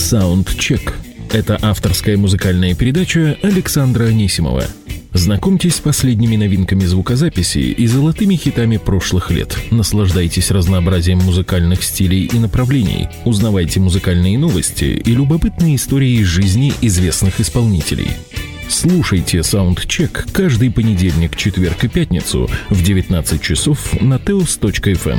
Саундчек. Это авторская музыкальная передача Александра Анисимова. Знакомьтесь с последними новинками звукозаписи и золотыми хитами прошлых лет. Наслаждайтесь разнообразием музыкальных стилей и направлений. Узнавайте музыкальные новости и любопытные истории из жизни известных исполнителей. Слушайте Саундчек каждый понедельник, четверг и пятницу в 19 часов на teos.fm.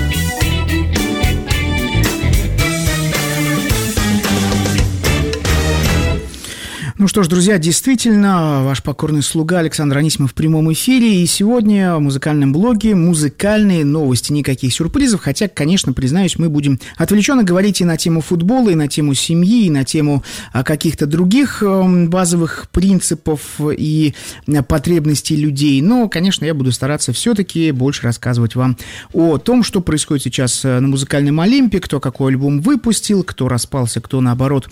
Ну что ж, друзья, действительно, ваш покорный слуга Александр Анисимов в прямом эфире. И сегодня в музыкальном блоге музыкальные новости, никаких сюрпризов. Хотя, конечно, признаюсь, мы будем отвлеченно говорить и на тему футбола, и на тему семьи, и на тему каких-то других базовых принципов и потребностей людей. Но, конечно, я буду стараться все-таки больше рассказывать вам о том, что происходит сейчас на музыкальном Олимпе, кто какой альбом выпустил, кто распался, кто, наоборот,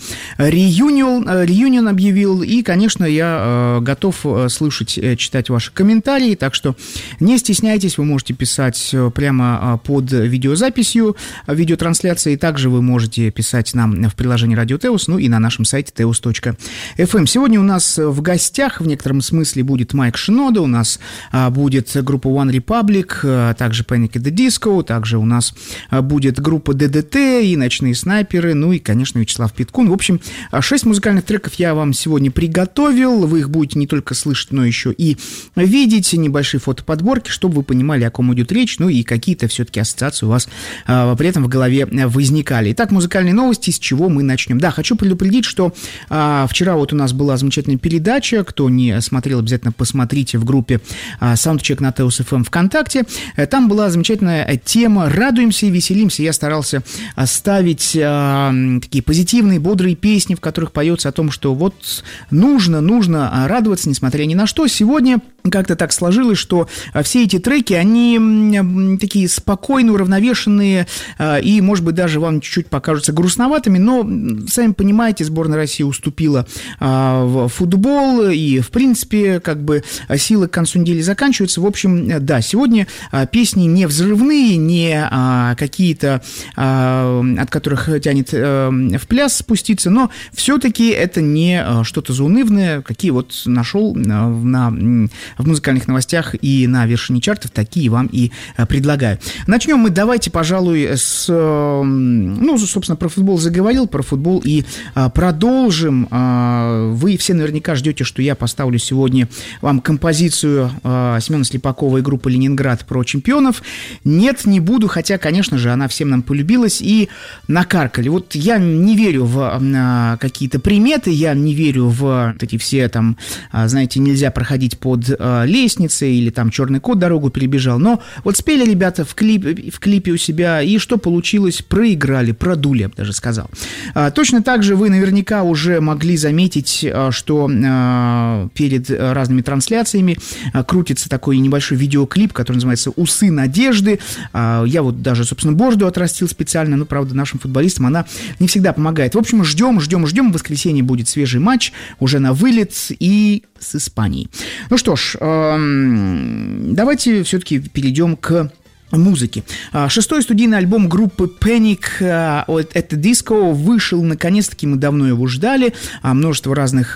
реюнион объявил. И, конечно, я готов слышать, читать ваши комментарии, так что не стесняйтесь, вы можете писать прямо под видеозаписью, видеотрансляции, также вы можете писать нам в приложении Радио Теос, ну и на нашем сайте teos.fm. Сегодня у нас в гостях, в некотором смысле, будет Майк Шинода, у нас будет группа One Republic, также Panic! At the Disco, также у нас будет группа ДДТ и Ночные снайперы, ну и, конечно, Вячеслав Питкун. В общем, 6 музыкальных треков я вам сегодня приготовил, вы их будете не только слышать, но еще и видеть, небольшие фотоподборки, чтобы вы понимали, о ком идет речь, ну и какие-то все-таки ассоциации у вас при этом в голове возникали. Итак, музыкальные новости, с чего мы начнем. Да, хочу предупредить, что вчера вот у нас была замечательная передача, кто не смотрел, обязательно посмотрите в группе Soundcheck на Teos FM ВКонтакте, там была замечательная тема «Радуемся и веселимся». Я старался ставить такие позитивные, бодрые песни, в которых поется о том, что вот нужно радоваться, несмотря ни на что. Сегодня как-то так сложилось, что все эти треки, они такие спокойные, уравновешенные, и, может быть, даже вам чуть-чуть покажутся грустноватыми, но, сами понимаете, сборная России уступила в футбол, и, в принципе, как бы силы к концу недели заканчиваются. В общем, да, сегодня песни не взрывные, не какие-то, от которых тянет в пляс спуститься, но все-таки это не что-то заунывное, какие вот нашел в музыкальных новостях и на вершине чартов, такие вам и предлагаю. Начнем мы, давайте, пожалуй, собственно, про футбол заговорил, про футбол и продолжим. Вы все наверняка ждете, что я поставлю сегодня вам композицию Семена Слепакова и группы «Ленинград» про чемпионов. Нет, не буду, хотя, конечно же, она всем нам полюбилась и накаркали. Вот я не верю в какие-то приметы, я не верю в эти все там, знаете, нельзя проходить под лестницей или там черный кот дорогу перебежал, но вот спели ребята в клипе у себя, и что получилось? Проиграли, продули, я бы даже сказал. Точно так же вы наверняка уже могли заметить, что перед разными трансляциями крутится такой небольшой видеоклип, который называется «Усы надежды». Я вот даже, собственно, бороду отрастил специально, но, правда, нашим футболистам она не всегда помогает. В общем, ждем. В воскресенье будет свежий матч, уже на вылет и с Испанией. Ну что ж, давайте все-таки перейдем к музыки. Шестой студийный альбом группы Panic! At the Disco вышел, наконец-таки, мы давно его ждали, множество разных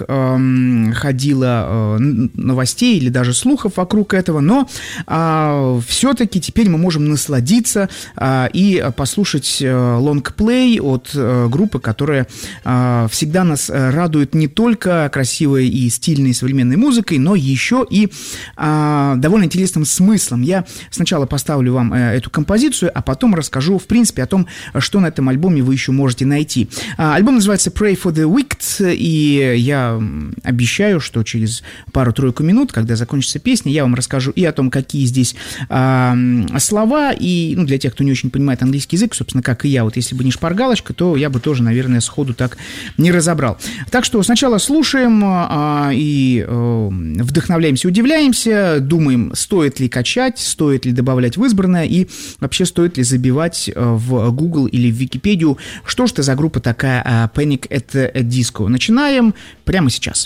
ходило новостей или даже слухов вокруг этого, но все-таки теперь мы можем насладиться и послушать лонгплей от группы, которая всегда нас радует не только красивой и стильной современной музыкой, но еще и довольно интересным смыслом. Я сначала поставлю вам эту композицию, а потом расскажу, в принципе, о том, что на этом альбоме вы еще можете найти. Альбом называется Pray for the Wicked, и я обещаю, что через пару-тройку минут, когда закончится песня, я вам расскажу и о том, какие здесь слова, и, для тех, кто не очень понимает английский язык, собственно, как и я, вот если бы не шпаргалочка, то я бы тоже, наверное, сходу так не разобрал. Так что сначала слушаем и вдохновляемся, удивляемся, думаем, стоит ли качать, стоит ли добавлять в избранное, и вообще стоит ли забивать в Google или в Википедию, что же это за группа такая Panic! At the Disco. Начинаем прямо сейчас.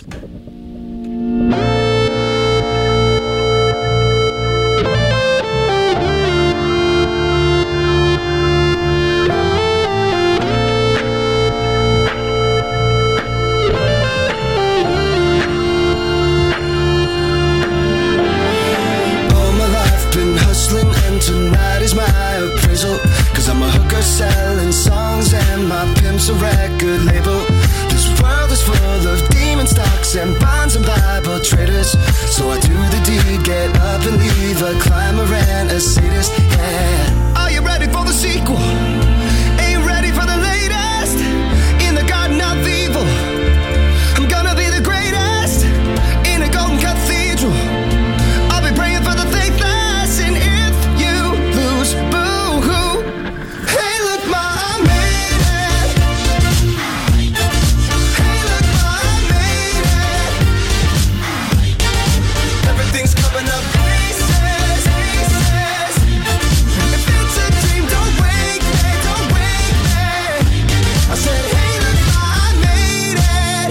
a record label. This world is full of demon stocks and bonds and Bible traders. So I do the deed, get up and leave a climber and a sadist, yeah. Are you ready for the sequel? Ain't ready for the latest? In the garden of evil, I'm gonna be the greatest. In a golden cathedral, I'll be praying for the faithless. And if you lose, boo-hoo. Hey, look, Ma, I made it. Hey, look, Ma, I made it. Everything's coming up pieces, pieces. If it's a dream, don't wake me, don't wake me. I said, hey, look, Ma, I made it.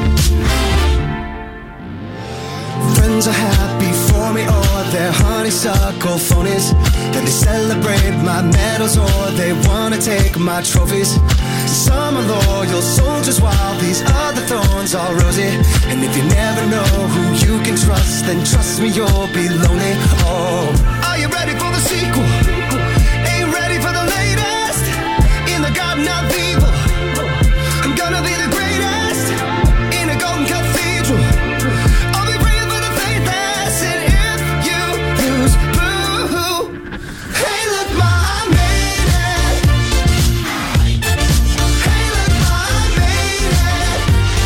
Friends are happy for me, or they're honeysuckle phonies. And they celebrate my medals, or they wanna take my trophies. Some are loyal soldiers, while these other thorns are rosy. And if you never know who you can trust, then trust me, you'll be lonely. Oh, are you ready for the sequel? Ain't ready for the latest? In the garden of evil, I'm gonna be the greatest. In a golden cathedral, I'll be praying for the faithless. And if you lose, boo-hoo. Hey, look, Ma, I made it. Hey, look, Ma, I made it.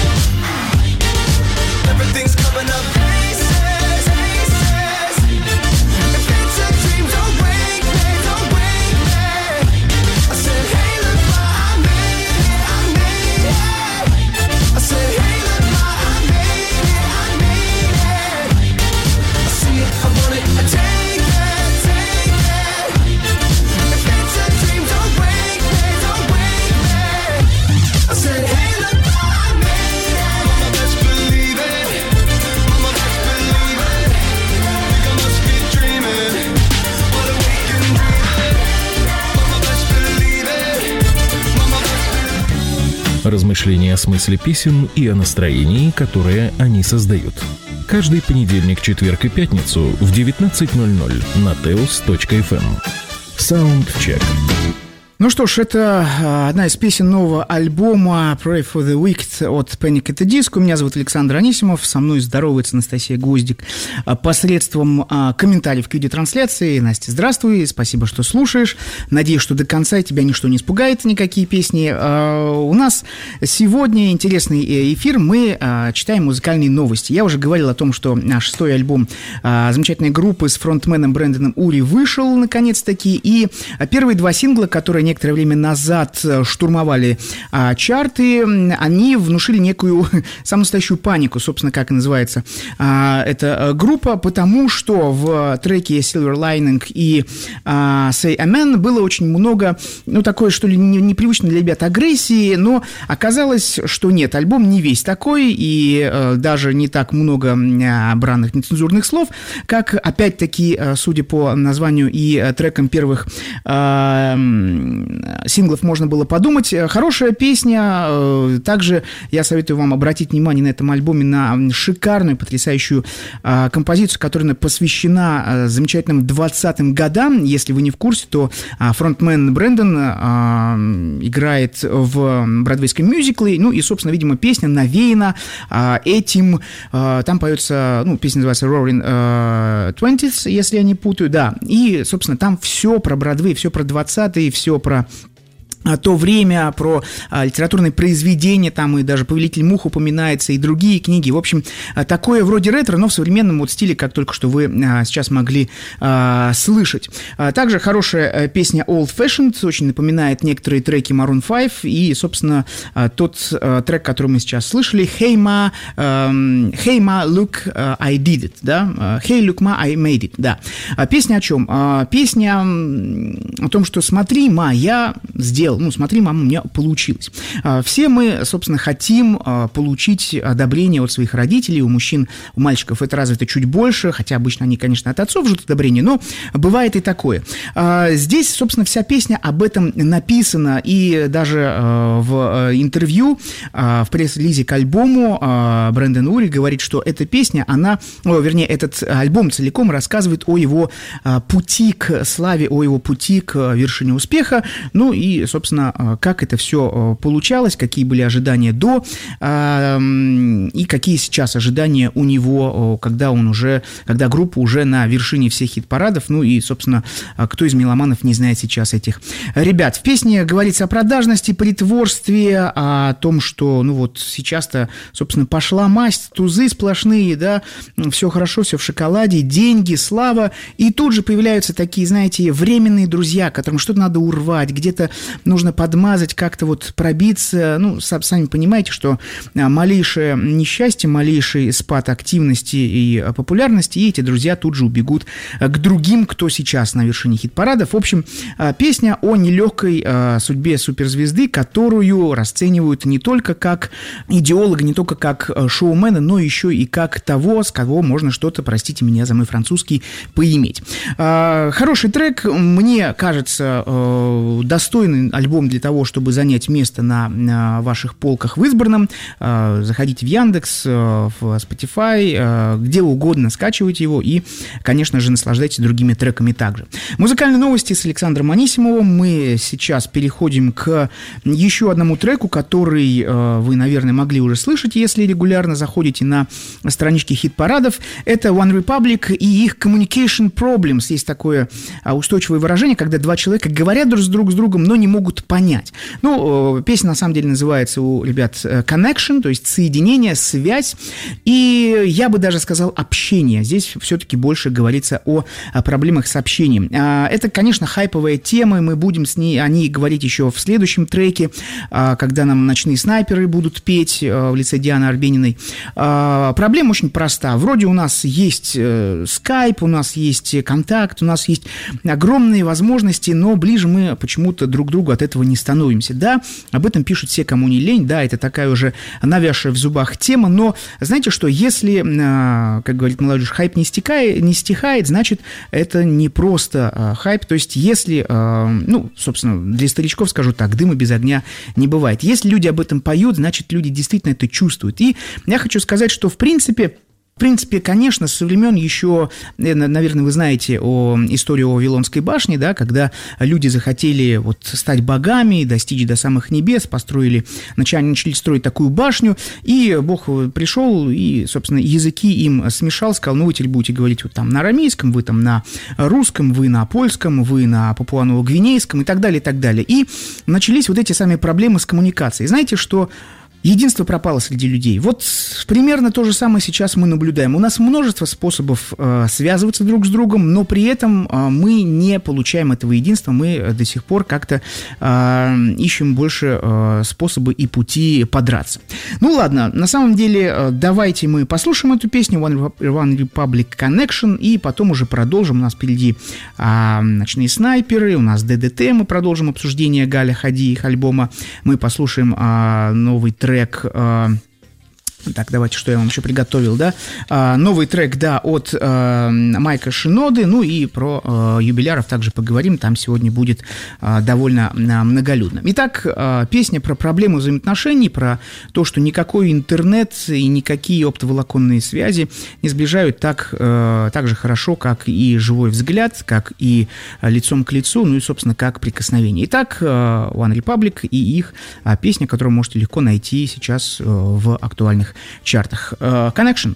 Everything's coming up pieces, pieces. If it's a dream, don't wake me, don't wake me. I said, hey, look, Ma, I made it, I made it. I said, hey, look, Ma, I made it, I made it. I see it, I want it, I take it, take it. If it's a dream, don't wake me, don't wake me. I said, hey, look, Ma, I made it. Mama, best believe it. Mama, best believe it. Think I must be dreaming, but awake and dreaming. Mama, best believe it. Mama, best believe it. Размышления о смысле песен и о настроении, которое они создают. Каждый понедельник, четверг и пятницу в 19:00 на teos.fm. Soundcheck. Ну что ж, это одна из песен нового альбома Pray for the Wicked от Panic! At the Disco. Меня зовут Александр Анисимов, со мной здоровается Анастасия Гвоздик посредством комментариев к видеотрансляции. Настя, здравствуй, спасибо, что слушаешь. Надеюсь, что до конца тебя ничто не испугает, никакие песни. У нас сегодня интересный эфир, мы читаем музыкальные новости. Я уже говорил о том, что 6-й альбом замечательной группы с фронтменом Брэндоном Ури вышел наконец-таки, и первые 2 сингла, которые некоторое время назад штурмовали чарты, они внушили некую самую настоящую панику, собственно, как и называется эта группа, потому что в треке Silver Lining и Say Amen было очень много, ну, такое, что ли, непривычно для ребят агрессии, но оказалось, что нет, альбом не весь такой, и даже не так много бранных нецензурных слов, как, опять-таки, судя по названию и трекам первых синглов можно было подумать. Хорошая песня. Также я советую вам обратить внимание на этом альбоме на шикарную, потрясающую композицию, которая посвящена замечательным 20-м годам. Если вы не в курсе, то фронтмен Брэндон играет в бродвейском мюзикле. Ну и, собственно, видимо, песня навеяна этим. Там поется, ну, песня называется Roaring Twenties, если я не путаю, да. И, собственно, там все про Бродвей, все про 20-е, все про то время, про литературные произведения, там и даже «Повелитель мух» упоминается, и другие книги. В общем, такое вроде ретро, но в современном вот стиле, как только что вы сейчас могли слышать. Также хорошая песня «Old Fashioned», очень напоминает некоторые треки Maroon 5, и, собственно, тот трек, который мы сейчас слышали, «Hey Ma, look, I did it», да, «Hey, look, Ma, I made it», да. Песня о чем? Песня о том, что «Смотри, Ма, я сделал». Ну, смотри, мама, у меня получилось. Все мы, собственно, хотим получить одобрение от своих родителей. У мужчин, у мальчиков это развито чуть больше, хотя обычно они, конечно, от отцов ждут одобрения, но бывает и такое. Здесь, собственно, вся песня об этом написана, и даже в интервью, в пресс-релизе к альбому Брэндон Ури говорит, что эта песня, вернее, этот альбом целиком рассказывает о его пути к славе, о его пути к вершине успеха, ну и, собственно, собственно, как это все получалось, какие были ожидания до и какие сейчас ожидания у него, когда группа уже на вершине всех хит-парадов. Ну и, собственно, кто из меломанов не знает сейчас этих ребят. В песне говорится о продажности, притворстве, о том, что, ну вот, сейчас-то, собственно, пошла масть, тузы сплошные, да, все хорошо, все в шоколаде, деньги, слава, и тут же появляются такие, знаете, временные друзья, которым что-то надо урвать, где-то нужно подмазать, как-то вот пробиться, ну, сами понимаете, что малейшее несчастье, малейший спад активности и популярности, и эти друзья тут же убегут к другим, кто сейчас на вершине хит-парадов. В общем, песня о нелегкой судьбе суперзвезды, которую расценивают не только как идеолога, не только как шоумена, но еще и как того, с кого можно что-то, простите меня за мой французский, поиметь. Хороший трек, мне кажется, достойный альбом для того, чтобы занять место на ваших полках в избранном. Заходите в Яндекс, в Spotify, где угодно, скачивайте его и, конечно же, наслаждайтесь другими треками также. Музыкальные новости с Александром Анисимовым. Мы сейчас переходим к еще одному треку, который вы, наверное, могли уже слышать, если регулярно заходите на странички хит-парадов. Это One Republic и их Communication Problems. Есть такое устойчивое выражение, когда два человека говорят друг с другом, но не могут понять. Ну, песня на самом деле называется у ребят Connection, то есть соединение, связь, и я бы даже сказал общение. Здесь все-таки больше говорится о проблемах с общением. Это, конечно, хайповая тема, мы будем о ней говорить еще в следующем треке, когда нам ночные снайперы будут петь в лице Дианы Арбениной. Проблема очень проста. Вроде у нас есть Skype, у нас есть контакт, у нас есть огромные возможности, но ближе мы почему-то друг к другу от этого не становимся. Да, об этом пишут все, кому не лень, да, это такая уже навязшая в зубах тема, но знаете что, если, как говорит молодежь, хайп не стихает, значит, это не просто хайп, то есть если, ну, собственно, для старичков скажу так, дыма без огня не бывает. Если люди об этом поют, значит, люди действительно это чувствуют. И я хочу сказать, что в принципе, конечно, со времен еще, наверное, вы знаете историю о Вавилонской башне, да, когда люди захотели вот стать богами, достичь до самых небес, начали строить такую башню, и Бог пришел и, собственно, языки им смешал, сказал, ну, вы теперь будете говорить вот там на арамейском, вы там на русском, вы на польском, вы на папуано-гвинейском и так далее, и так далее. И начались вот эти самые проблемы с коммуникацией. Знаете, что единство пропало среди людей. Вот примерно то же самое сейчас мы наблюдаем. У нас множество способов связываться друг с другом, но при этом мы не получаем этого единства, мы до сих пор как-то ищем больше способы и пути подраться. Ну ладно, на самом деле давайте мы послушаем эту песню One Republic Connection и потом уже продолжим. У нас впереди ночные снайперы, у нас ДДТ, мы продолжим обсуждение Галя Хади, их альбома, мы послушаем новый трек. Так, давайте, что я вам еще приготовил, да? Новый трек, да, от Майка Шиноды, ну и про юбиляров также поговорим, там сегодня будет довольно многолюдно. Итак, песня про проблемы взаимоотношений, про то, что никакой интернет и никакие оптоволоконные связи не сближают так же хорошо, как и живой взгляд, как и лицом к лицу, ну и, собственно, как прикосновение. Итак, One Republic и их песня, которую можете легко найти сейчас в актуальных чартах. Connection.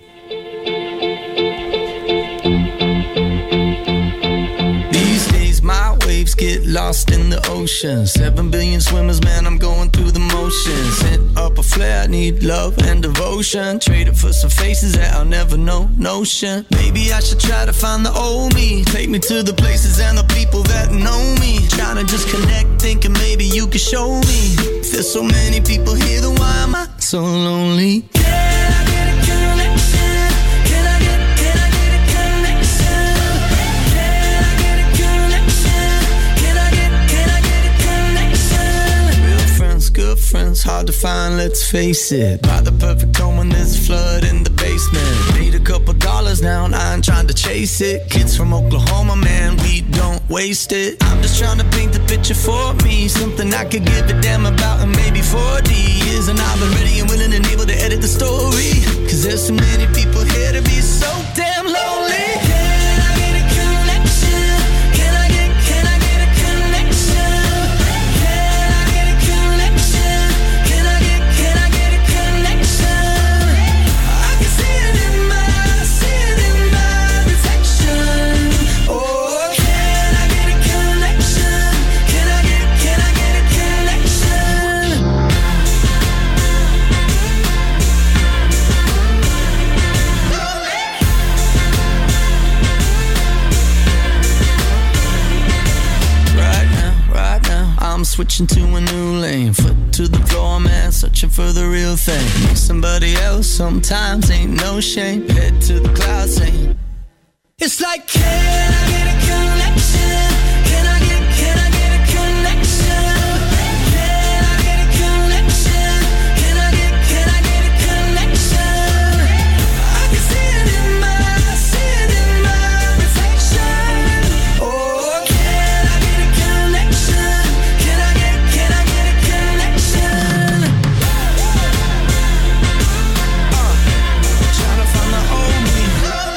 These days my waves get lost in the ocean. 7 billion swimmers, man, I'm going through the motions. Sent up a flare, need love and devotion. Trade it for some faces that I'll never know, notion. Maybe I should try to find the old me. Take me to the places and the people that know me. Trying to just connect, thinking maybe you could show me. There's so many people here, then why am I so lonely? Can I get a connection? Can I get a connection? Can I get a connection? Can I get a connection? Real friends, good friends, hard to find, let's face it. Buy the perfect home when there's a flood in the basement. Paid a couple dollars now and I ain't trying to chase it. Kids from Oklahoma, man, we don't waste it. I'm just trying to paint the picture for me, something I could give a damn about in maybe 40 years. And I've been ready and willing and able to edit the story, cause there's so many people here to be so damn lonely. Can I get a connection? Can I get a connection? Can I switching to a new lane. Foot to the floor, man, searching for the real thing. Make somebody else sometimes ain't no shame. Head to the clouds saying, it's like, can I get a connection? Can I get a connection? Can I get a connection? Can I get a connection? I can see it in my reflection. Oh, can I get a connection? Can I get a connection? Trying to find the old me.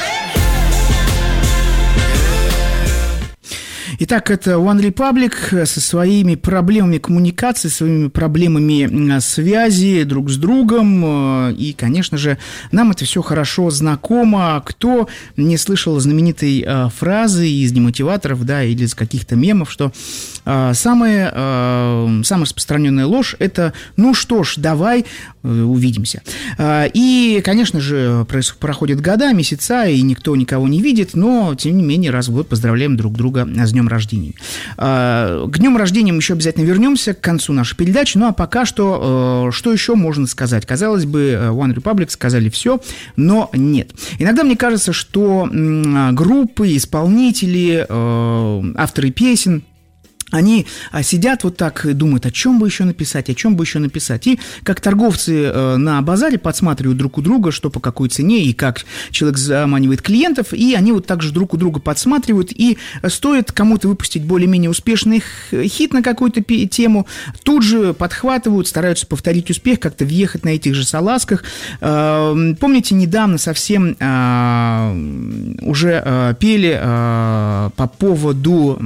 Итак, это One Republic со своими проблемами коммуникации, своими проблемами связи друг с другом. И, конечно же, нам это все хорошо знакомо. Кто не слышал знаменитой фразы из демотиваторов, да, или из каких-то мемов, что самая распространенная ложь – это «ну что ж, давай увидимся». И, конечно же, проходят года, месяца, и никто никого не видит, но, тем не менее, раз в год поздравляем друг друга с днем рождения. К днем рождения мы еще обязательно вернемся к концу нашей передачи, ну а пока что, что еще можно сказать? Казалось бы, One Republic сказали все, но нет. Иногда мне кажется, что группы, исполнители, авторы песен, они сидят вот так и думают, о чем бы еще написать. И как торговцы на базаре подсматривают друг у друга, что по какой цене, и как человек заманивает клиентов, и они вот так же друг у друга подсматривают, и стоит кому-то выпустить более-менее успешный хит на какую-то тему, тут же подхватывают, стараются повторить успех, как-то въехать на этих же салазках. Помните, недавно совсем уже пели по поводу...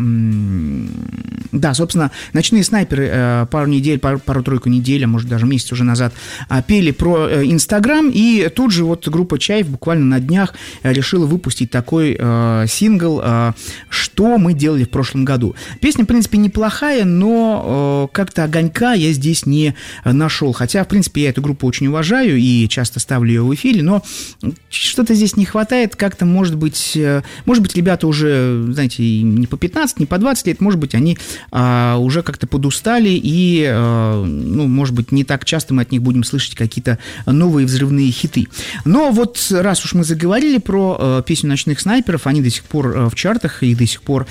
Да, собственно, «Ночные снайперы» пару-тройку недель, а может даже месяц уже назад пели про Инстаграм, и тут же вот группа «Чайф» буквально на днях решила выпустить такой сингл «Что мы делали в прошлом году». Песня, в принципе, неплохая, но как-то огонька я здесь не нашел. Хотя, в принципе, я эту группу очень уважаю и часто ставлю ее в эфире, но что-то здесь не хватает. Как-то, может быть, ребята уже, знаете, не по 15, не по 20 лет, может быть, они уже как-то подустали, и, ну, может быть, не так часто мы от них будем слышать какие-то новые взрывные хиты. Но вот раз уж мы заговорили про песню «Ночных снайперов», они до сих пор в чартах, и до сих пор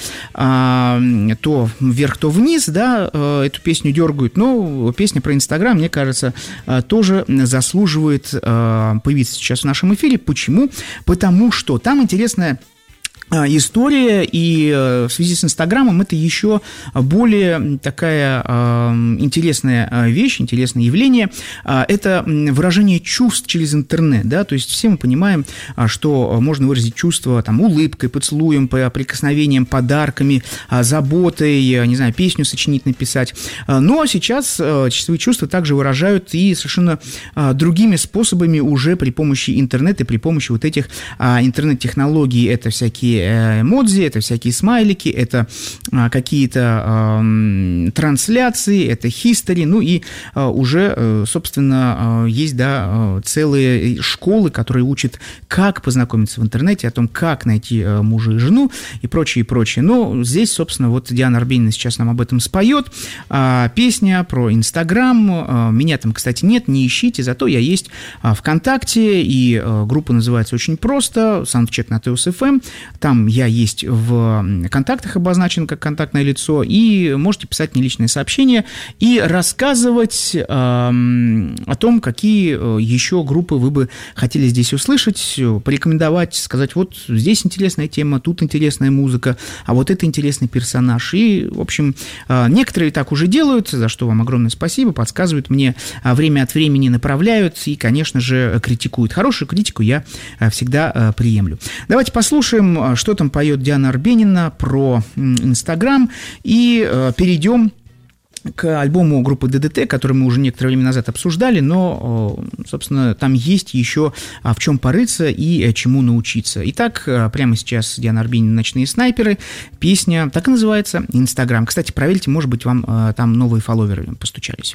то вверх, то вниз, да, эту песню дергают, но песня про Инстаграм, мне кажется, тоже заслуживает появиться сейчас в нашем эфире. Почему? Потому что там интересная история, и в связи с Инстаграмом это еще более такая интересная вещь, интересное явление. Это выражение чувств через интернет, да, то есть все мы понимаем, что можно выразить чувства там улыбкой, поцелуем, прикосновением, подарками, заботой, не знаю, песню сочинить, написать. Но сейчас свои чувства также выражают и совершенно другими способами уже при помощи интернета, при помощи вот этих интернет-технологий. Это всякие эмодзи, это всякие смайлики, это какие-то трансляции, это history, ну и уже, собственно, есть, да, целые школы, которые учат, как познакомиться в интернете, о том, как найти мужа и жену и прочее, и прочее. Но здесь, собственно, вот Диана Арбенина сейчас нам об этом споет. Песня про Инстаграм. Меня там, кстати, нет, не ищите, зато я есть ВКонтакте, и группа называется очень просто «Саундчек на ТОС ФМ». Там я есть в контактах, обозначен как контактное лицо, и можете писать мне личные сообщения и рассказывать о том, какие еще группы вы бы хотели здесь услышать, порекомендовать, сказать, вот здесь интересная тема, тут интересная музыка, а вот это интересный персонаж. И, в общем, некоторые так уже делают, за что вам огромное спасибо, подсказывают мне, время от времени направляют и, конечно же, критикуют. Хорошую критику я всегда приемлю. Давайте послушаем, что там поет Диана Арбенина про Инстаграм, и перейдем к альбому группы ДДТ, который мы уже некоторое время назад обсуждали, но, собственно, там есть еще в чем порыться и чему научиться. Итак, прямо сейчас Диана Арбенина «Ночные снайперы», песня так и называется «Инстаграм». Кстати, проверьте, может быть, вам там новые фолловеры постучались.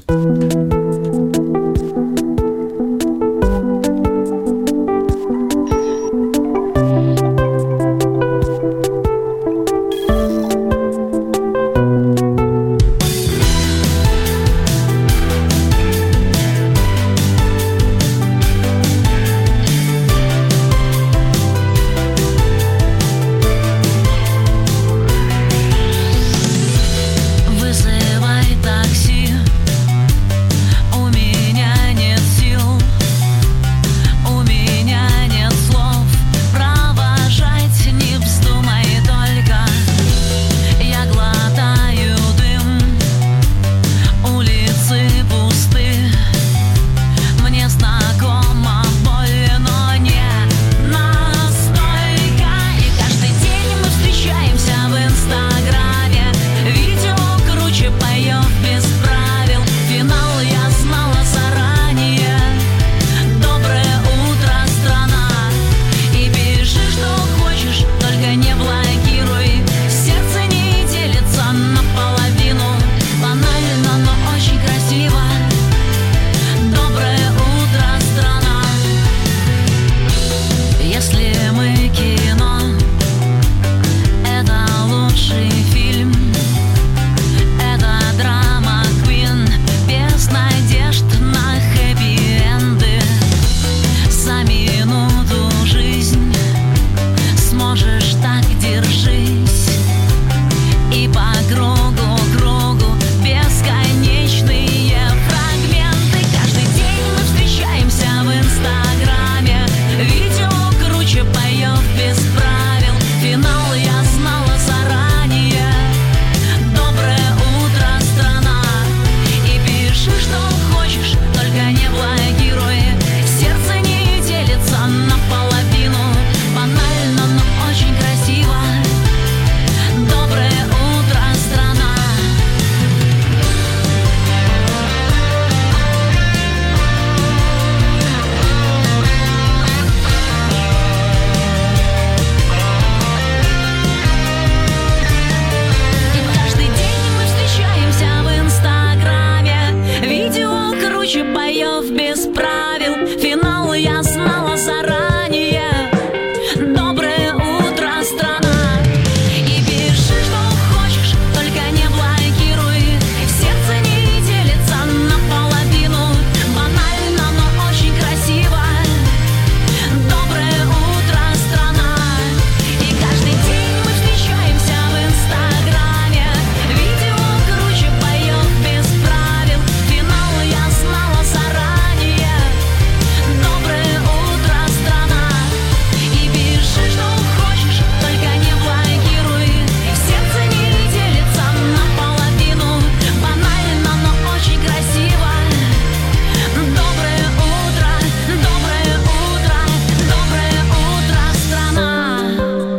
боев без правил. Финал я знала заранее. Доброе утро, страна. И пиши, что хочешь, только не блокируй. Сердце не делится наполовину. Банально, но очень красиво. Доброе утро, страна. И каждый день мы встречаемся в Инстаграме. Видео круче боев без правил. Финал я знала заранее. Доброе утро, страна. И пиши, что хочешь, только не блокируй. Сердце не делится наполовину. Банально, но очень красиво. Доброе утро, доброе утро, доброе утро, страна.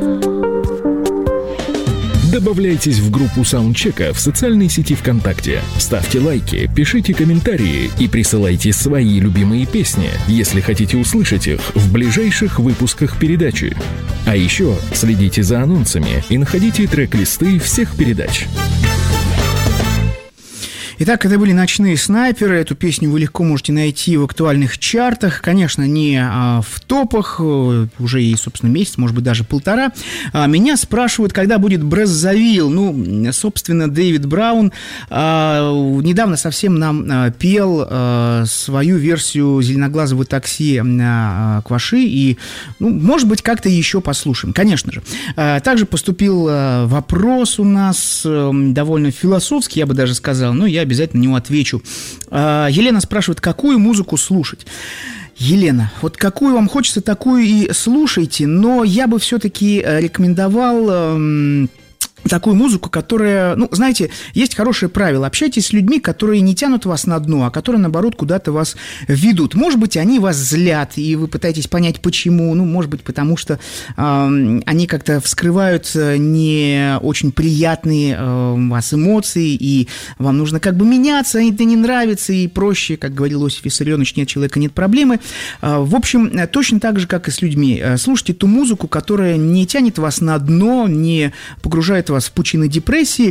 Добавляйтесь в группу саундчека в социальной сети ВКонтакте. Ставьте лайки, пишите комментарии и присылайте свои любимые песни, если хотите услышать их в ближайших выпусках передачи. А еще следите за анонсами и находите трек-листы всех передач. Итак, это были «Ночные снайперы». Эту песню вы легко можете найти в актуальных чартах. Конечно, не в топах. Уже ей, собственно, месяц, может быть, даже полтора. Меня спрашивают, когда будет «Брэззавилл». Ну, собственно, Дэвид Браун недавно совсем нам пел свою версию «Зеленоглазого такси» Кваши. И, ну, может быть, как-то еще послушаем, конечно же. Также поступил вопрос у нас довольно философский, я бы даже сказал. Но я обязательно на него отвечу. Елена спрашивает, какую музыку слушать? Елена, вот какую вам хочется, такую и слушайте, но я бы все-таки рекомендовал такую музыку, которая, ну, знаете, есть хорошее правило. Общайтесь с людьми, которые не тянут вас на дно, а которые, наоборот, куда-то вас ведут. Может быть, они вас злят, и вы пытаетесь понять, почему. Ну, может быть, потому что они как-то вскрывают не очень приятные вас эмоции, и вам нужно как бы меняться, это не нравится, и проще, как говорил Иосиф Виссарионович, нет человека, нет проблемы. В общем, точно так же, как и с людьми. Слушайте ту музыку, которая не тянет вас на дно, не погружает вас в пучины депрессии,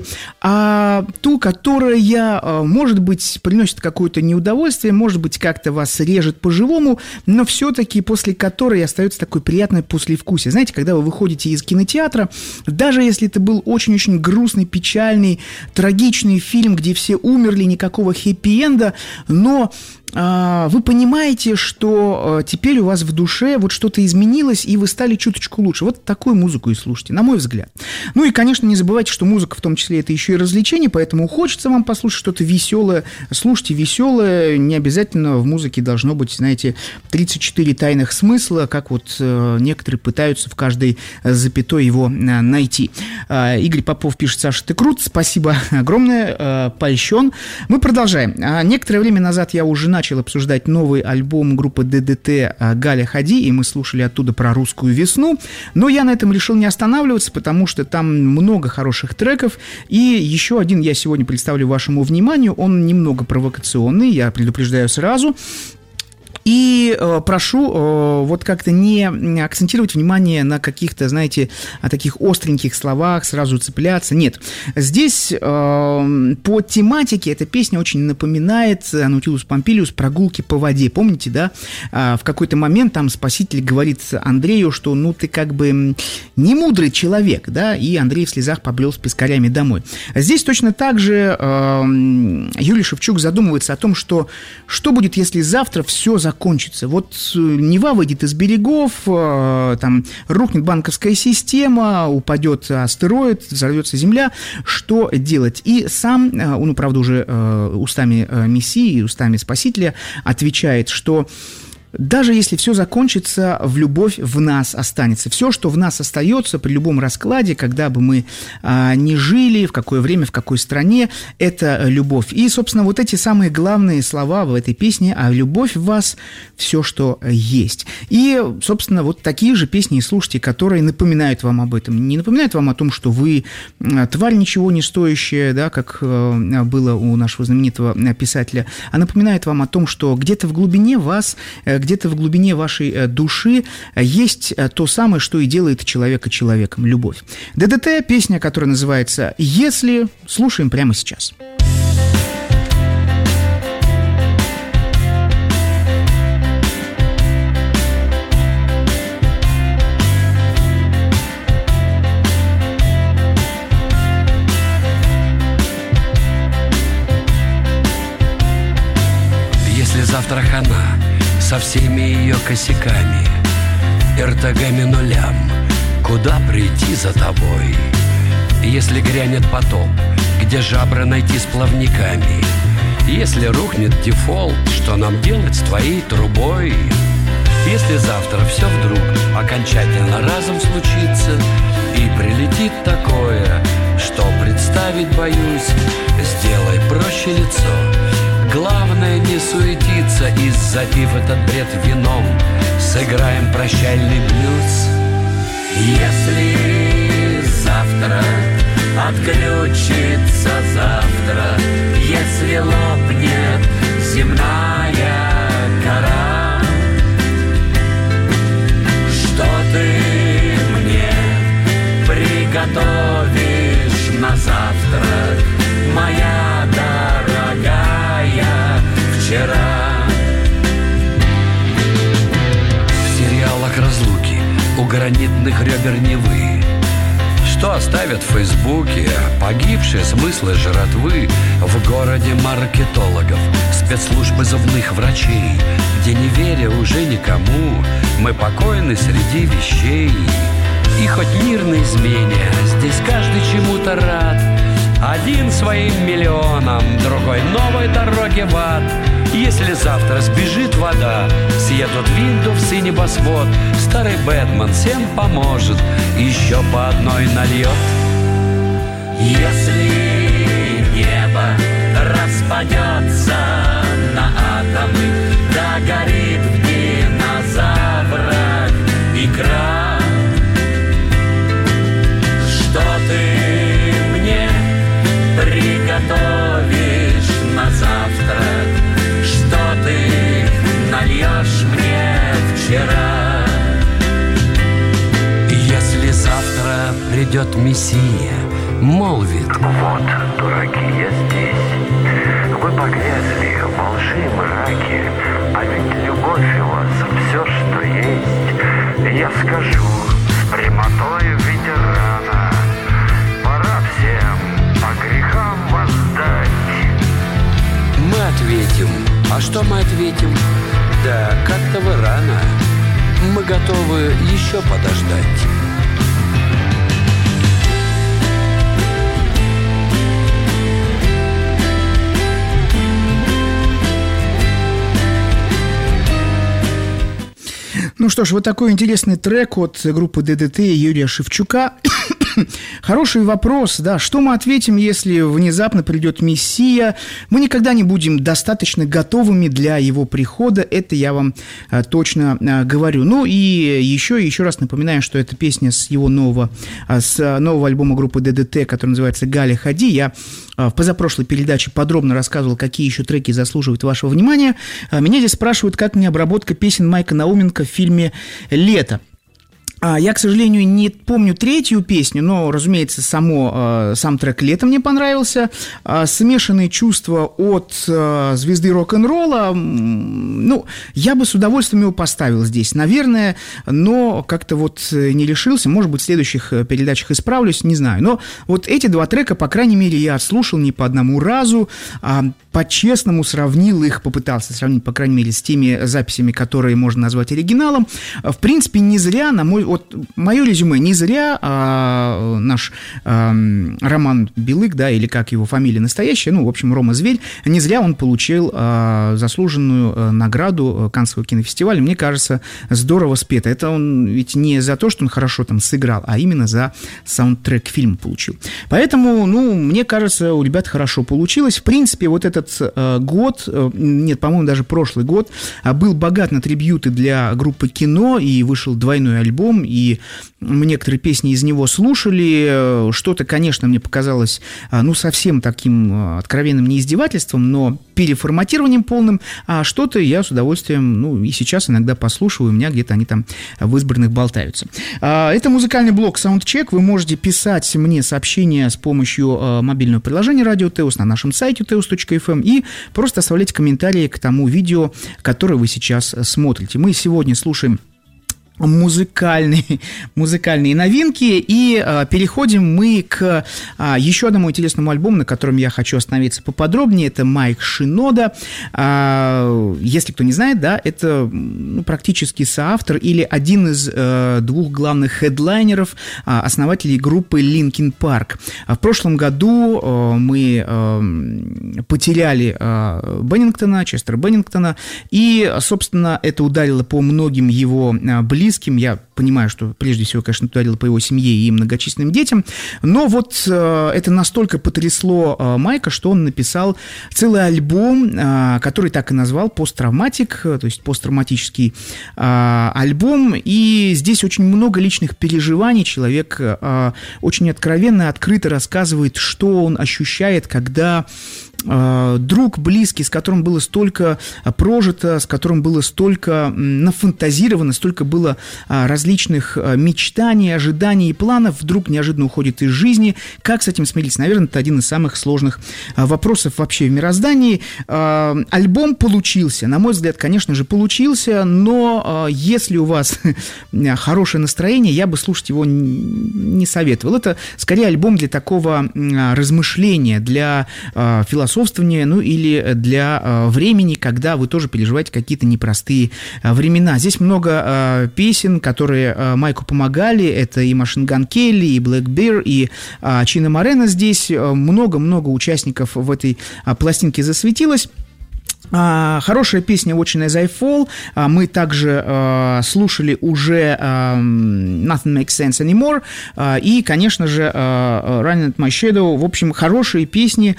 а ту, которая, может быть, приносит какое-то неудовольствие, может быть, как-то вас режет по-живому, но все-таки после которой остается такое приятное послевкусие. Знаете, когда вы выходите из кинотеатра, даже если это был очень-очень грустный, печальный, трагичный фильм, где все умерли, никакого хэппи-энда, но вы понимаете, что теперь у вас в душе вот что-то изменилось, и вы стали чуточку лучше. Вот такую музыку и слушайте, на мой взгляд. Ну и, конечно, не забывайте, что музыка в том числе это еще и развлечение, поэтому хочется вам послушать что-то веселое. Слушайте веселое, не обязательно в музыке должно быть, знаете, 34 тайных смысла, как вот некоторые пытаются в каждой запятой его найти. Игорь Попов пишет: Саша, ты крут, спасибо огромное, польщен. Мы продолжаем. Некоторое время назад я уже начал обсуждать новый альбом группы ДДТ «Галя, ходи», и мы слушали оттуда про русскую весну, но я на этом решил не останавливаться, потому что там много хороших треков, и еще один я сегодня представлю вашему вниманию, он немного провокационный, я предупреждаю сразу. И прошу вот как-то не акцентировать внимание на каких-то, знаете, таких остреньких словах, сразу цепляться. Нет, здесь по тематике эта песня очень напоминает Наутилус Помпилиус «Прогулки по воде». Помните, да? В какой-то момент там Спаситель говорит Андрею, что ну ты как бы не мудрый человек, да? И Андрей в слезах побрел с пескарями домой. Здесь точно так же Юлий Шевчук задумывается о том, что будет, если завтра все закончится. Вот Нева выйдет из берегов, там рухнет банковская система, упадет астероид, взорвется Земля. Что делать? И сам, он, правда, уже устами Мессии, устами Спасителя отвечает, что даже если все закончится, в любовь в нас останется. Все, что в нас остается при любом раскладе, когда бы мы ни жили, в какое время, в какой стране, это любовь. И, собственно, вот эти самые главные слова в этой песне: «А любовь в вас – все, что есть». И, собственно, вот такие же песни и слушайте, которые напоминают вам об этом. Не напоминают вам о том, что вы тварь ничего не стоящая, да, как было у нашего знаменитого писателя, а напоминают вам о том, что где-то в глубине вас, где-то в глубине вашей души есть то самое, что и делает человека человеком – любовь. ДДТ, песня, которая называется «Если». Слушаем прямо сейчас. Если завтра хана со всеми ее косяками, РТГами нулям, куда прийти за тобой? Если грянет потоп, где жабры найти с плавниками? Если рухнет дефолт, что нам делать с твоей трубой? Если завтра все вдруг окончательно разом случится и прилетит такое, что представить боюсь, сделай проще лицо. Главное не суетиться и, запив этот бред вином, сыграем прощальный блюз. Если завтра отключится завтра, если лопнет земная кора, что ты мне приготовишь на завтрак, моя дорогая вчера? В сериалах разлуки у гранитных ребер Невы, что оставят в Фейсбуке погибшие смыслы жратвы в городе маркетологов, спецслужбы зубных врачей, где не веря уже никому, мы покойны среди вещей. И хоть мир на измене, здесь каждый чему-то рад, один своим миллионом, другой новой дороге в ад. Если завтра сбежит вода, съедут Windows и небосвод, старый Бэтмен всем поможет, еще по одной нальет. Если небо распадется на атомы, догорит в динозаврах икра, что ты мне приготовишь на завтрак? Что ты нальешь мне вчера? Если завтра придет Мессия, молвит: вот, дураки, я здесь. Вы погрязли во лжи и мраке, а ведь любовь у вас все, что есть. Я скажу с прямотой ветерана: пора всем по грехам воздать. Мы ответим. А что мы ответим? Да как-то вы рано. Мы готовы еще подождать. Ну что ж, вот такой интересный трек от группы ДДТ и Юрия Шевчука. Хороший вопрос, да, что мы ответим, если внезапно придет Мессия? Мы никогда не будем достаточно готовыми для его прихода, это я вам точно говорю. Ну и еще раз напоминаю, что это песня с его нового альбома группы ДДТ, который называется «Галя, ходи». Я в позапрошлой передаче подробно рассказывал, какие еще треки заслуживают вашего внимания. Меня здесь спрашивают, как мне обработка песен Майка Науменко в фильме «Лето». Я, к сожалению, не помню третью песню, но, разумеется, сам трек «Лето» мне понравился. Смешанные чувства от звезды рок-н-ролла. Ну, я бы с удовольствием его поставил здесь, наверное, но как-то вот не решился. Может быть, в следующих передачах исправлюсь, не знаю. Но вот эти два трека, по крайней мере, я отслушал не по одному разу. По-честному сравнил их, попытался сравнить, по крайней мере, с теми записями, которые можно назвать оригиналом. В принципе, не зря, мое резюме, не зря наш Роман Белык, да, или как его фамилия настоящая, ну, в общем, Рома Зверь, не зря он получил заслуженную награду Каннского кинофестиваля. Мне кажется, здорово спето. Это он ведь не за то, что он хорошо там сыграл, а именно за саундтрек фильма получил. Поэтому, мне кажется, у ребят хорошо получилось. В принципе, вот этот год, нет, по-моему, даже прошлый год, был богат на трибьюты для группы «Кино», и вышел двойной альбом, и мы некоторые песни из него слушали. Что-то, конечно, мне показалось, совсем таким откровенным не издевательством, но переформатированием полным, а что-то я с удовольствием, и сейчас иногда послушиваю, у меня где-то они там в избранных болтаются. Это музыкальный блог «Саундчек». Вы можете писать мне сообщения с помощью мобильного приложения «Радио Теос» на нашем сайте teos.fm и просто оставлять комментарии к тому видео, которое вы сейчас смотрите. Мы сегодня слушаем музыкальные новинки, и переходим мы к еще одному интересному альбому, на котором я хочу остановиться поподробнее. Это Майк Шинода. Если кто не знает, да, это практически соавтор или один из двух главных хедлайнеров, основателей группы Linkin Park. В прошлом году мы потеряли Честера Беннингтона, и, собственно, это ударило по многим его близким. Я понимаю, что прежде всего, конечно, ударило по его семье и многочисленным детям, но вот это настолько потрясло Майка, что он написал целый альбом, который так и назвал «Посттравматик», то есть посттравматический альбом, и здесь очень много личных переживаний. Человек очень откровенно, открыто рассказывает, что он ощущает, когда друг близкий, с которым было столько прожито, с которым было столько нафантазировано, столько было различных мечтаний, ожиданий и планов, вдруг неожиданно уходит из жизни. Как с этим смириться? Наверное, это один из самых сложных вопросов вообще в мироздании. Альбом получился, на мой взгляд, конечно же, получился, но если у вас хорошее настроение, я бы слушать его не советовал. Это скорее альбом для такого размышления, для философствования, ну или для времени, когда вы тоже переживаете какие-то непростые времена. Здесь много песен, которые Майку помогали. Это и Машин Ган Келли, и Блэк Бир, и Чино Морено здесь. Много-много участников в этой пластинке засветилось. Хорошая песня «Watching as I Fall». Мы также слушали уже «Nothing Makes Sense Anymore» и, конечно же, «Running at My Shadow». В общем, хорошие песни,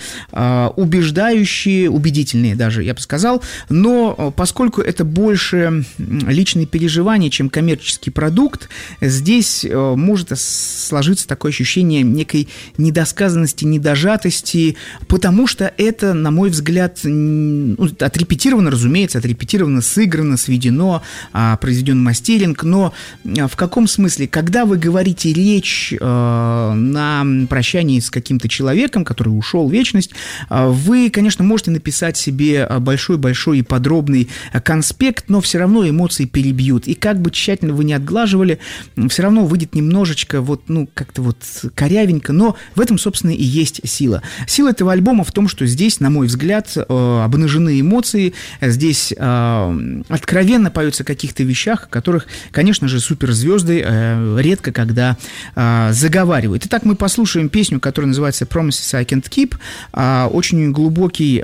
убеждающие, убедительные даже, я бы сказал. Но поскольку это больше личные переживания, чем коммерческий продукт, здесь может сложиться такое ощущение некой недосказанности, недожатости, потому что это, на мой взгляд, отрепетировано, разумеется, отрепетировано, сыграно, сведено, произведен мастеринг, но в каком смысле? Когда вы говорите речь на прощании с каким-то человеком, который ушел в вечность, вы, конечно, можете написать себе большой-большой и подробный конспект, но все равно эмоции перебьют. И как бы тщательно вы не отглаживали, все равно выйдет немножечко как-то корявенько, но в этом, собственно, и есть сила. Сила этого альбома в том, что здесь, на мой взгляд, обнажены эмоции, здесь откровенно поется о каких-то вещах, о которых, конечно же, суперзвезды редко когда заговаривают. Итак, мы послушаем песню, которая называется «Promises I Can't Keep». Очень глубокий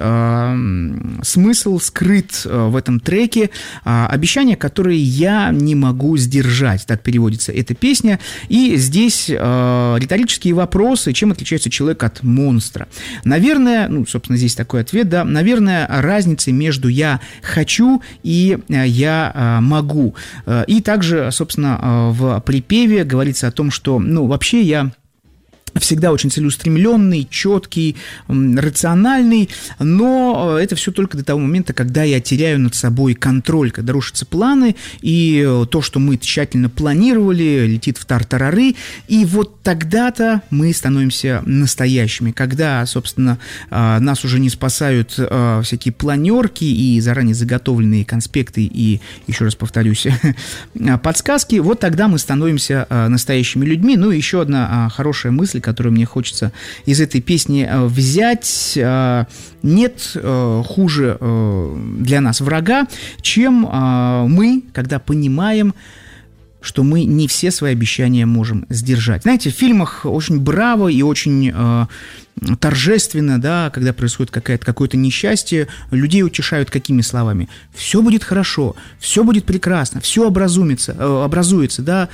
смысл скрыт в этом треке. Обещания, которые я не могу сдержать. Так переводится эта песня. И здесь риторические вопросы. Чем отличается человек от монстра? Наверное, собственно, здесь такой ответ, да, наверное, разница между «я хочу» и «я могу». И также, собственно, в припеве говорится о том, что, вообще я всегда очень целеустремленный, четкий, рациональный, но это все только до того момента, когда я теряю над собой контроль, когда рушатся планы, и то, что мы тщательно планировали, летит в тартарары, и вот тогда-то мы становимся настоящими, когда, собственно, нас уже не спасают всякие планерки и заранее заготовленные конспекты и, еще раз повторюсь, подсказки, вот тогда мы становимся настоящими людьми. Ну и еще одна хорошая мысль, которую мне хочется из этой песни взять. Нет хуже для нас врага, чем мы, когда понимаем, что мы не все свои обещания можем сдержать. Знаете, в фильмах очень браво и очень торжественно, да, когда происходит какое-то несчастье, людей утешают какими словами? Все будет хорошо, все будет прекрасно, все образуется, да,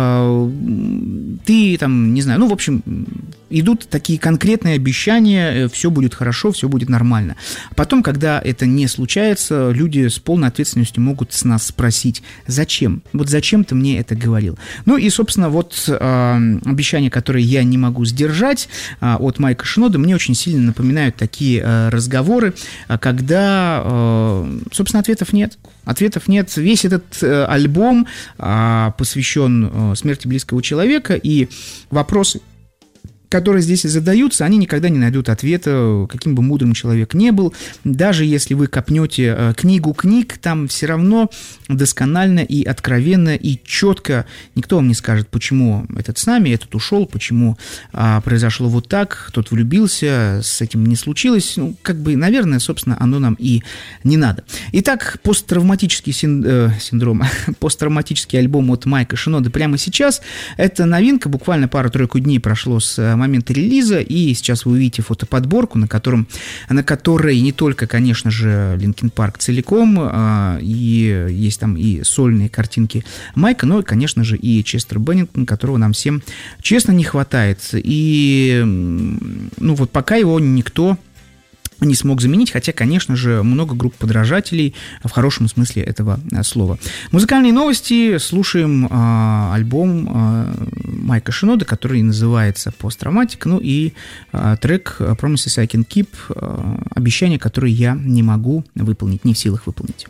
ты там, не знаю, в общем, идут такие конкретные обещания, все будет хорошо, все будет нормально. Потом, когда это не случается, люди с полной ответственностью могут с нас спросить: зачем? Вот зачем ты мне это говорил? Ну и, собственно, вот обещания, которые я не могу сдержать, от Майка Шиноды, мне очень сильно напоминают такие разговоры, когда, собственно, ответов нет. Ответов нет. Весь этот альбом посвящен смерти близкого человека, и вопросы, которые здесь и задаются, они никогда не найдут ответа, каким бы мудрым человек не был. Даже если вы копнете книгу книг, там все равно досконально и откровенно и четко никто вам не скажет, почему этот с нами, этот ушел, почему произошло вот так, тот влюбился, с этим не случилось. Ну, как бы, наверное, собственно, оно нам и не надо. Итак, посттравматический синдром, посттравматический альбом от Майка Шиноды прямо сейчас. Это новинка, буквально пару-тройку дней прошло с момента релиза, и сейчас вы увидите фотоподборку, на которой не только, конечно же, Линкин Парк целиком, и есть там и сольные картинки Майка, но, конечно же, и Честер Беннингтон, которого нам всем, честно, не хватает. И, ну, вот пока его никто не смог заменить, хотя, конечно же, много групп подражателей в хорошем смысле этого слова. Музыкальные новости. Слушаем альбом Майка Шиноды, который называется «Post-Traumatic», ну и трек «Promises I Can Keep», обещания, которые я не могу выполнить, не в силах выполнить.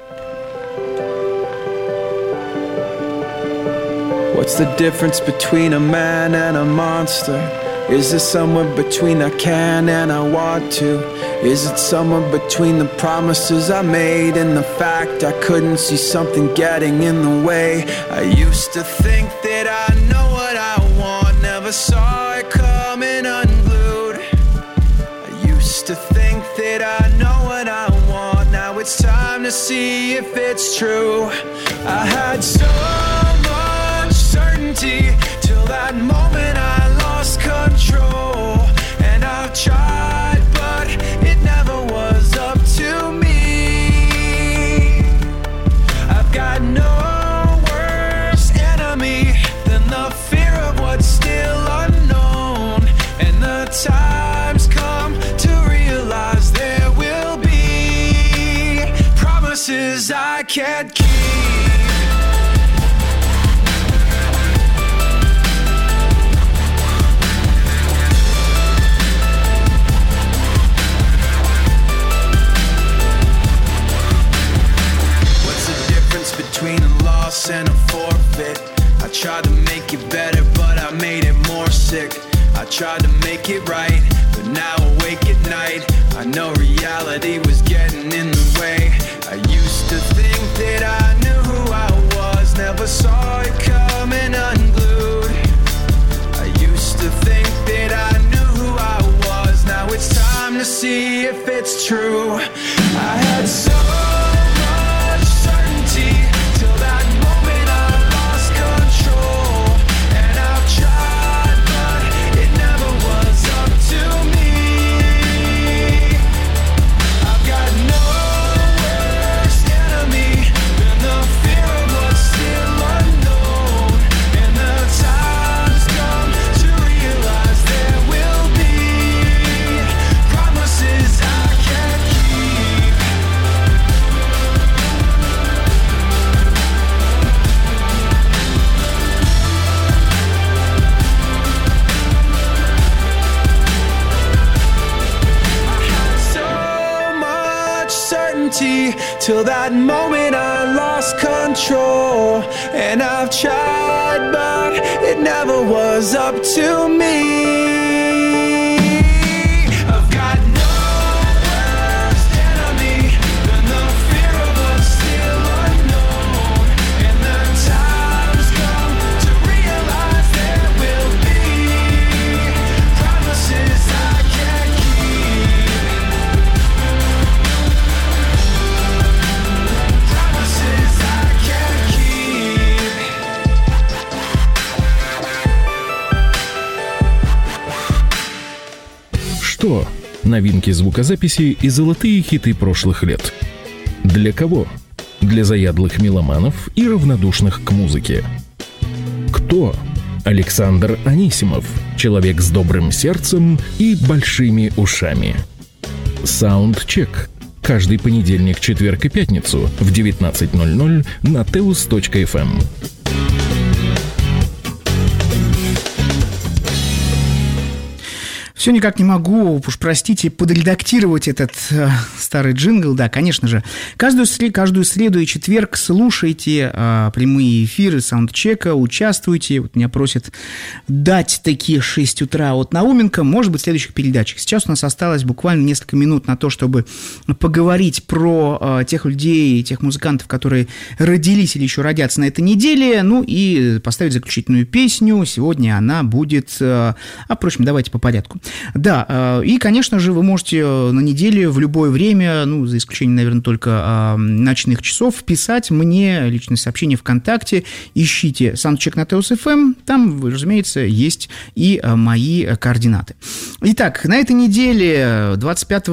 What's the difference between a man and a monster? Is it somewhere between I can and I want to? Is it somewhere between the promises I made and the fact I couldn't see something getting in the way? I used to think that I know what I want, never saw it coming unglued. I used to think that I know what I want, now it's time to see if it's true. I had so much certainty till that moment I lost control, and I've tried, but it never was up to me. I've got no worse enemy than the fear of what's still unknown, and the time's come to realize there will be promises I can't keep. Between a loss and a forfeit, I tried to make it better, but I made it more sick. I tried to make it right, but now awake at night, I know reality was getting in the way. I used to think that I knew who I was, never saw it coming unglued. I used to think that I knew who I was, now it's time to see if it's true. I had so much certainty till that moment I lost control, and I've tried, but it never was up to me. I've got no worse enemy than the fear of what's still unknown, and the time's come to realize there will be promises I can't keep. So much certainty till that moment I lost control, and I've tried, but it never was up to me. I've got no worse enemy than the fear of what's still unknown, and the time's come to realize there will be promises I can't keep. Promises I can't keep. Что? Новинки звукозаписи и золотые хиты прошлых лет. Для кого? Для заядлых меломанов и равнодушных к музыке. Кто? Александр Анисимов, человек с добрым сердцем и большими ушами. Саундчек. Каждый понедельник, четверг и пятницу в 19:00 на teus.fm. Все никак не могу, уж простите, подредактировать этот старый джингл. Да, конечно же. Каждую среду и четверг слушайте прямые эфиры саундчека, участвуйте. Вот меня просят дать такие 6 утра от Науменко, может быть, в следующих передачах. Сейчас у нас осталось буквально несколько минут на то, чтобы поговорить про тех людей, тех музыкантов, которые родились или еще родятся на этой неделе, ну и поставить заключительную песню. Сегодня она будет... впрочем, давайте по порядку. Да, и, конечно же, вы можете на неделе в любое время, ну, за исключением, наверное, только ночных часов, писать мне личное сообщение ВКонтакте. Ищите Soundcheck на Теос FM, там, разумеется, есть и мои координаты. Итак, на этой неделе, 25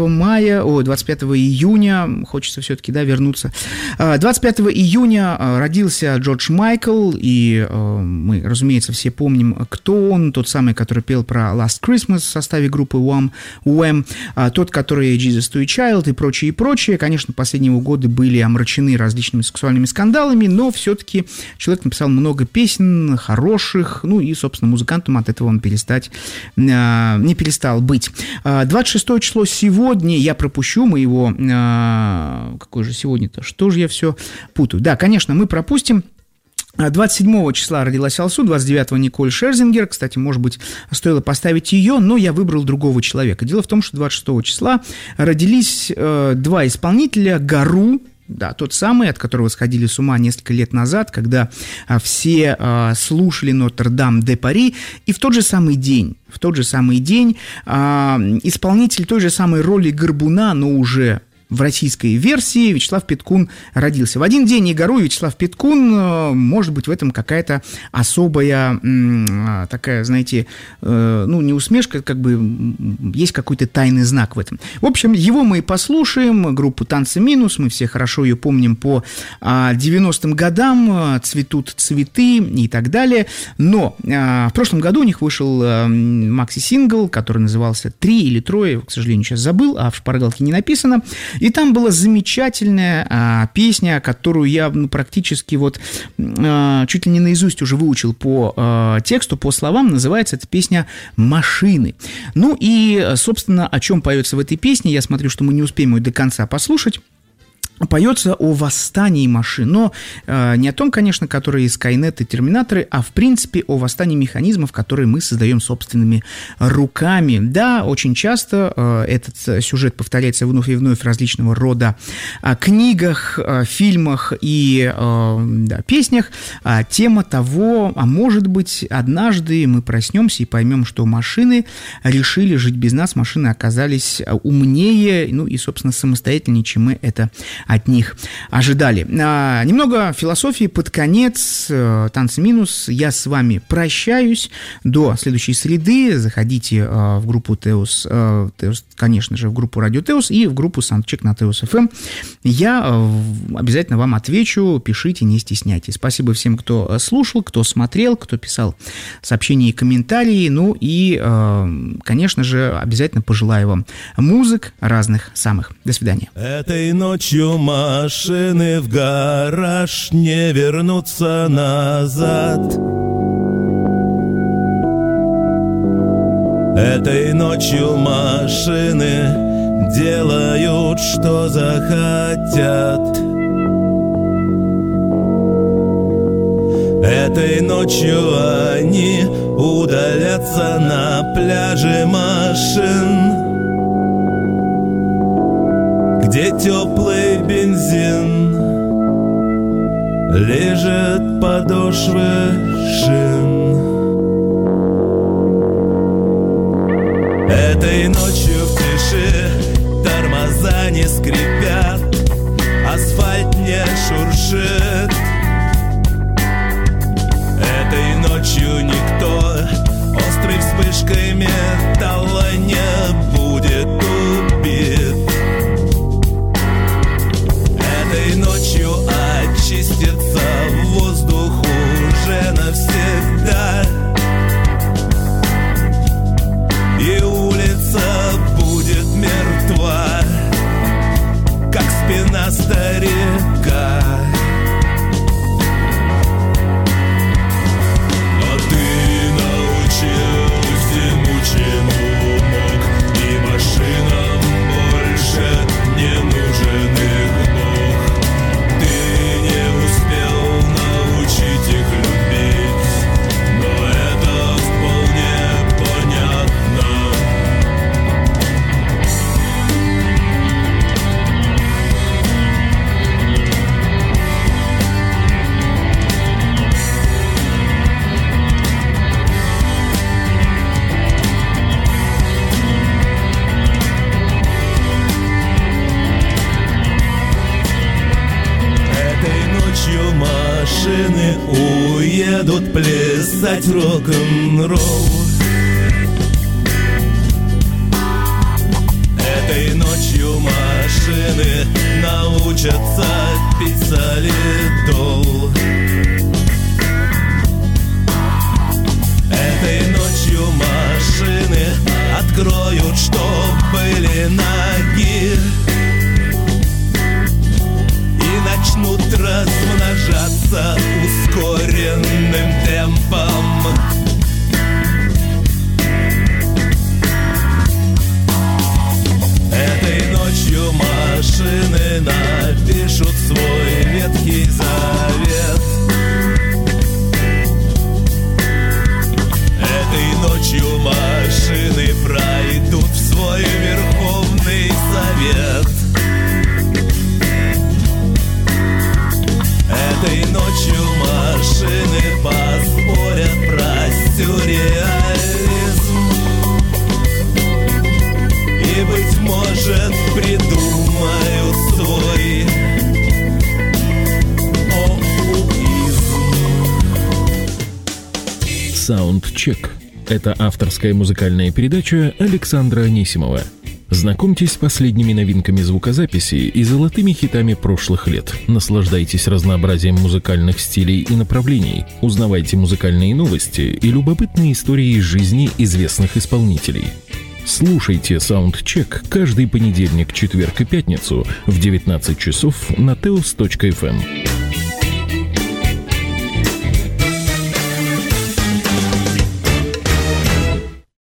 июня, хочется все-таки, да, вернуться, 25 июня родился Джордж Майкл, и мы, разумеется, все помним, кто он, тот самый, который пел про Last Christmas в составе группы Wham, тот, который Jesus to a Child и прочее, и прочее. Конечно, последние годы были омрачены различными сексуальными скандалами, но все-таки человек написал много песен хороших, ну и, собственно, музыкантом от этого он не перестал быть. 26 число сегодня, я пропущу, мы его... Какое же сегодня-то? Что же я все путаю? Да, конечно, мы пропустим. 27 числа родилась Алсу, 29-го Николь Шерзингер. Кстати, может быть, стоило поставить ее, но я выбрал другого человека. Дело в том, что 26 числа родились два исполнителя. Гару, да, тот самый, от которого сходили с ума несколько лет назад, когда все слушали Нотр-Дам-де-Пари, и в тот же самый день исполнитель той же самой роли Горбуна, но уже в российской версии, Вячеслав Петкун родился. В один день и Гару, и Вячеслав Петкун, может быть, в этом какая-то особая такая, знаете, ну, не усмешка, как бы есть какой-то тайный знак в этом. В общем, его мы и послушаем, группу «Танцы минус», мы все хорошо ее помним по 90-м годам, «Цветут цветы» и так далее, но в прошлом году у них вышел макси-сингл, который назывался «Три» или «Трое», к сожалению, сейчас забыл, а в шпаргалке не написано. И там была замечательная песня, которую я практически вот чуть ли не наизусть уже выучил по тексту, по словам. Называется эта песня «Машины». Ну и, собственно, о чем поется в этой песне, я смотрю, что мы не успеем ее до конца послушать. Поется о восстании машин, но не о том, конечно, которые Skynet и Терминаторы, а в принципе о восстании механизмов, которые мы создаем собственными руками. Да, очень часто этот сюжет повторяется вновь и вновь в различного рода книгах, фильмах и песнях. Тема того, а может быть, однажды мы проснемся и поймем, что машины решили жить без нас, машины оказались умнее, ну и, собственно, самостоятельнее, чем мы это от них ожидали. Немного философии под конец. «Танцы минус». Я с вами прощаюсь до следующей среды. Заходите в группу Теос, конечно же, в группу Радио Теос и в группу Soundcheck на Теос FM. Я обязательно вам отвечу. Пишите, не стесняйтесь. Спасибо всем, кто слушал, кто смотрел, кто писал сообщения и комментарии. Ну и, конечно же, обязательно пожелаю вам музык разных самых. До свидания. Этой ночью машины в гараж не вернутся назад. Этой ночью машины делают, что захотят. Этой ночью они удалятся на пляже машин, где теплый бензин лежит подошвы шин. Этой ночью в тиши тормоза не скрипят, асфальт не шуршит. Этой ночью никто острой вспышкой металла не будет убит. Этой ночью очистится воздух уже навсегда, и улица будет мертва, как спина старика. Но ты научил всему, чему машины уедут плясать рок-н-ролл. Этой ночью машины научатся пить солидол. Этой ночью машины откроют, что были ноги, и начнут размножаться ускоренным темпом. Этой ночью машины напишут свой Ветхий Завет. Этой ночью машины пройдут в свой Верховный Совет. Этой ночью машины поспорят про сюрреализм. И, быть может, придумают свой Саундчек. Это авторская музыкальная передача Александра Анисимова. Знакомьтесь с последними новинками звукозаписи и золотыми хитами прошлых лет. Наслаждайтесь разнообразием музыкальных стилей и направлений. Узнавайте музыкальные новости и любопытные истории из жизни известных исполнителей. Слушайте Саундчек каждый понедельник, четверг и пятницу в 19 часов на teos.fm.